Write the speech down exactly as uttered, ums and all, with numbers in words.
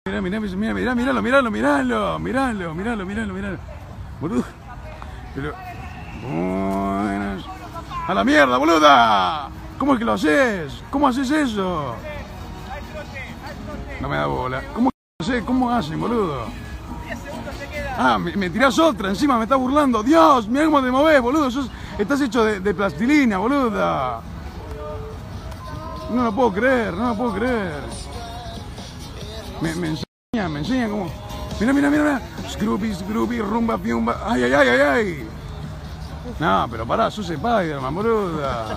Mirá, mirá, mirá, mirá, miralo, miralo, miralo, miralo, miralo, miralo, miralo. Boludo. Pero. Buenas. ¡A la mierda, boluda! ¿Cómo es que lo haces? ¿Cómo haces eso? No me da bola. ¿Cómo lo haces? ¿Cómo hacen, boludo? Ah, me, me tirás otra, encima me estás burlando. Dios, mirá cómo te movés, boludo. Sos, estás hecho de, de plastilina, boluda. No lo puedo creer, no lo puedo creer. Me, me enseña, me enseña cómo. Mira, mira, mira, mira. Scrooby, Scrooby, rumba, piumba. Ay, ay, ay, ay, ay. No, pero pará, sos Spider-Man, boluda.